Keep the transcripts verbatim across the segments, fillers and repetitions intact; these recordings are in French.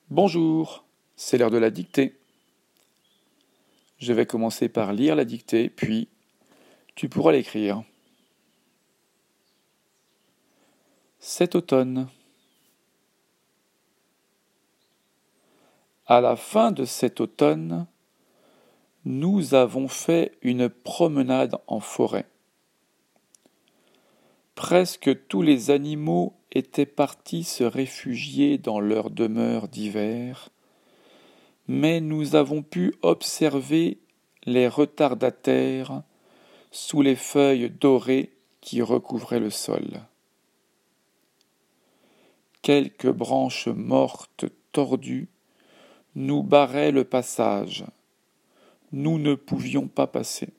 Bonjour, c'est l'heure de la dictée. Je vais commencer par lire la dictée, puis tu pourras l'écrire. Cet automne. À la fin de cet automne, nous avons fait une promenade en forêt. Presque tous les animaux étaient partis se réfugier dans leur demeure d'hiver, mais nous avons pu observer les retardataires sous les feuilles dorées qui recouvraient le sol. Quelques branches mortes tordues nous barraient le passage. Nous ne pouvions pas passer.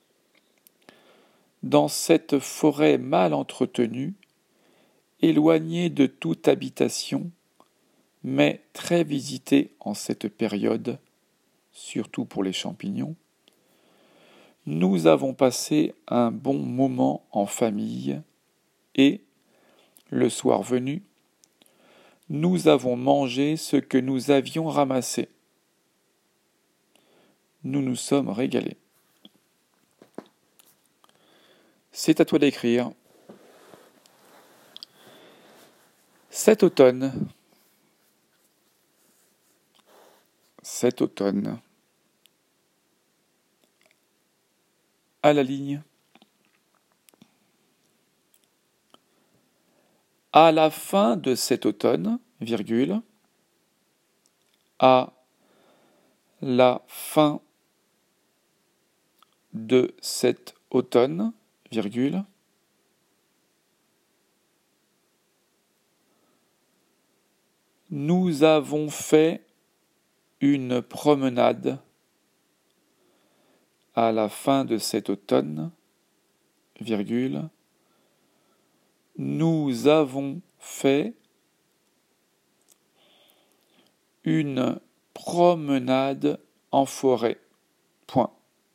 Dans cette forêt mal entretenue, éloignée de toute habitation, mais très visitée en cette période, surtout pour les champignons, nous avons passé un bon moment en famille et, le soir venu, nous avons mangé ce que nous avions ramassé. Nous nous sommes régalés. C'est à toi d'écrire. Cet automne. Cet automne. À la ligne. À la fin de cet automne, virgule, à la fin de cet automne, virgule, nous avons fait une promenade. À la fin de cet automne, virgule, nous avons fait une promenade en forêt. Point.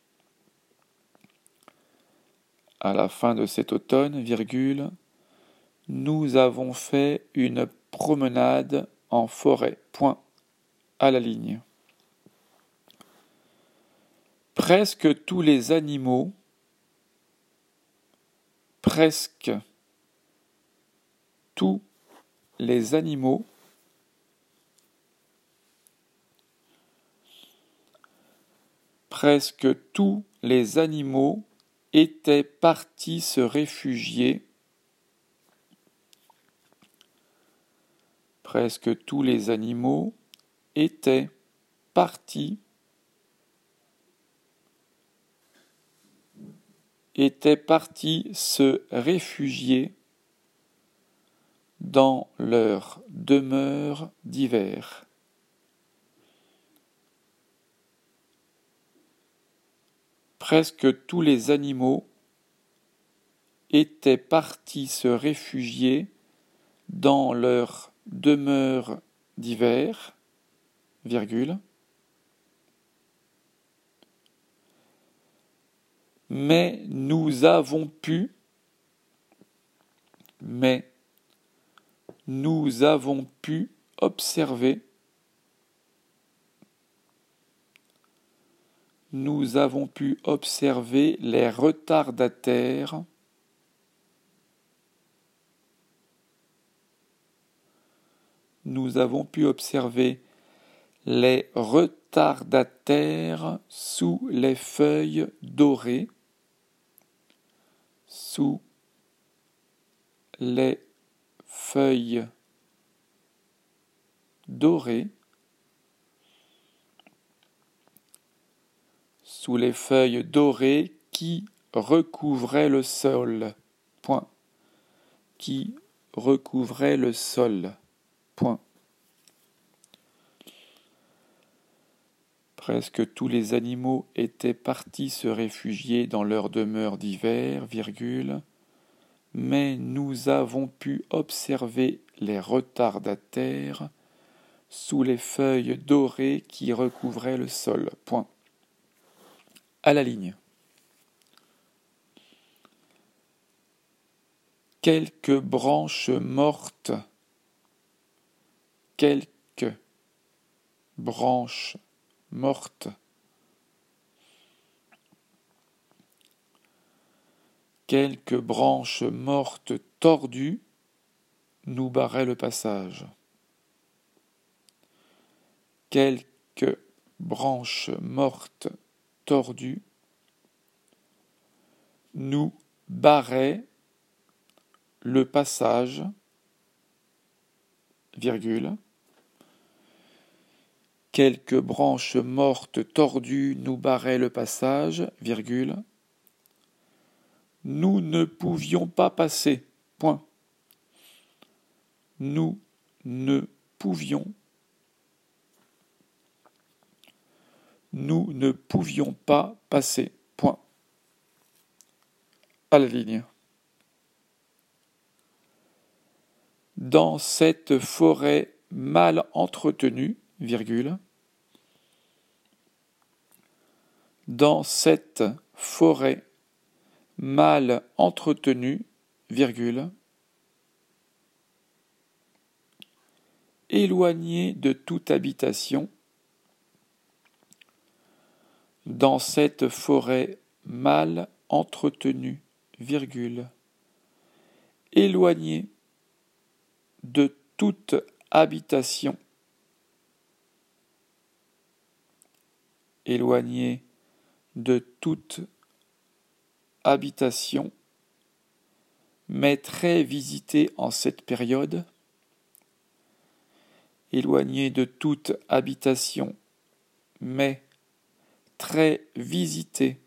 À la fin de cet automne, virgule, nous avons fait une promenade en forêt. Point. À la ligne. Presque tous les animaux, presque tous les animaux presque tous les animaux étaient partis se réfugier. Presque tous les animaux étaient partis étaient partis se réfugier dans leur demeure d'hiver. Presque tous les animaux étaient partis se réfugier dans leur demeure d'hiver, virgule, mais nous avons pu, mais nous avons pu observer, nous avons pu observer les retardataires nous avons pu observer les retardataires sous les feuilles dorées, sous les feuilles dorées, sous les feuilles dorées qui recouvraient le sol. Point. Qui recouvraient le sol. Point. Presque tous les animaux étaient partis se réfugier dans leur demeure d'hiver, virgule, mais nous avons pu observer les retardataires sous les feuilles dorées qui recouvraient le sol. Point. À la ligne. Quelques branches mortes, quelques branches mortes, quelques branches mortes tordues nous barraient le passage. Quelques branches mortes tordues nous barraient le passage, virgule. Quelques branches mortes tordues nous barraient le passage, virgule. Nous ne pouvions pas passer, point. Nous ne pouvions Nous ne pouvions pas passer, point. À la ligne. Dans cette forêt mal entretenue, virgule. Dans cette forêt mal entretenue, virgule. Éloigné de toute habitation. Dans cette forêt mal entretenue, virgule. Éloigné de toute habitation. Éloigné de toute habitation, mais très visité en cette période. Éloigné de toute habitation, mais très visité,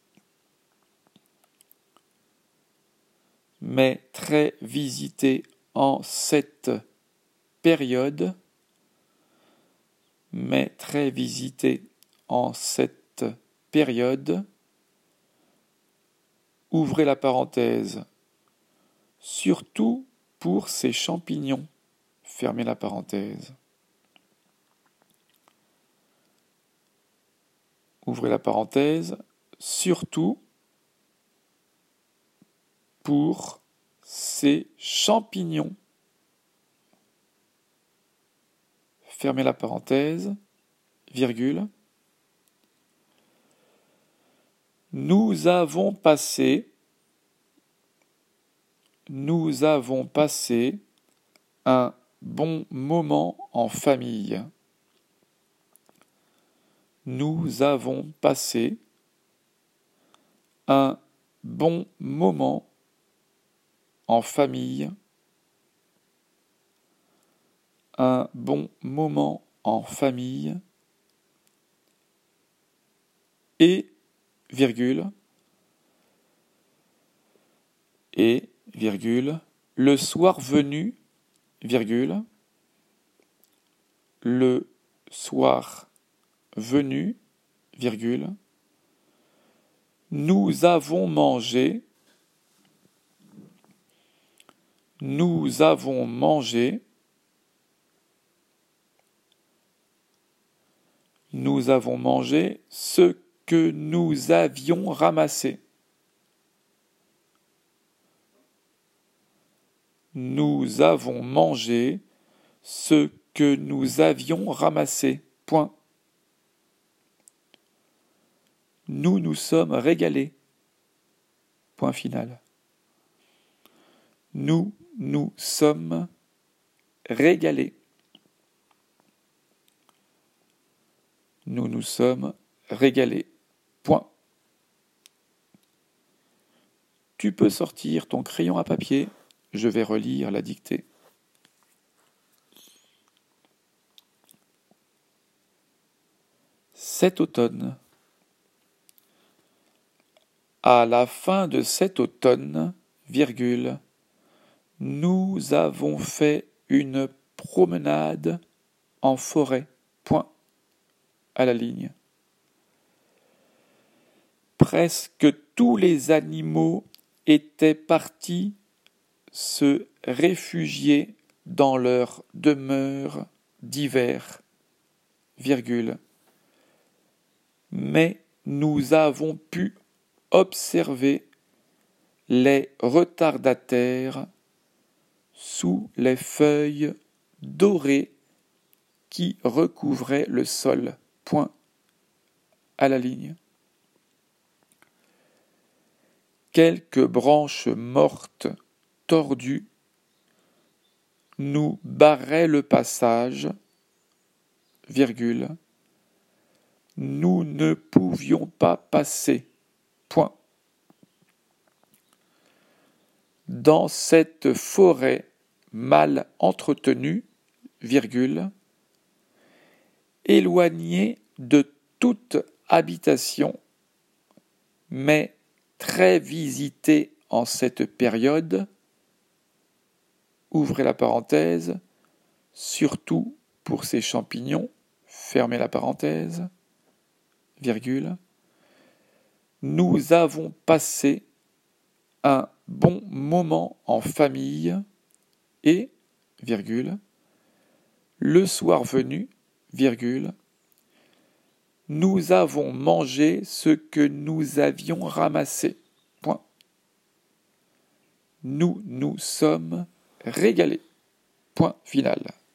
mais très visité en cette période, mais très visité en cette période, ouvrez la parenthèse, surtout pour ces champignons, fermez la parenthèse. Ouvrez la parenthèse, surtout pour ces champignons. Fermez la parenthèse, virgule. Nous avons passé, nous avons passé un bon moment en famille. Nous avons passé un bon moment en famille. Un bon moment en famille. Et, virgule, et, virgule, le soir venu, virgule, le soir venu, virgule, nous avons mangé, nous avons mangé, nous avons mangé ce que nous avions ramassé. Nous avons mangé ce que nous avions ramassé. Point. Nous nous sommes régalés. Point final. Nous nous sommes régalés. Nous nous sommes régalés. Point. Tu peux sortir ton crayon à papier. Je vais relire la dictée. Cet automne. À la fin de cet automne, virgule, nous avons fait une promenade en forêt. Point. À la ligne. Presque tous les animaux étaient partis se réfugier dans leur demeure d'hiver, virgule. Mais nous avons pu observer les retardataires sous les feuilles dorées qui recouvrait le sol. Point à la ligne. Quelques branches mortes tordues nous barraient le passage, virgule. Nous ne pouvions pas passer. Point. Dans cette forêt mal entretenue, virgule, éloignée de toute habitation, mais très visitée en cette période, ouvrez la parenthèse, surtout pour ces champignons, fermez la parenthèse, virgule, nous avons passé un bon moment en famille et, virgule, le soir venu, virgule, nous avons mangé ce que nous avions ramassé. Point. Nous nous sommes régalés. Point final.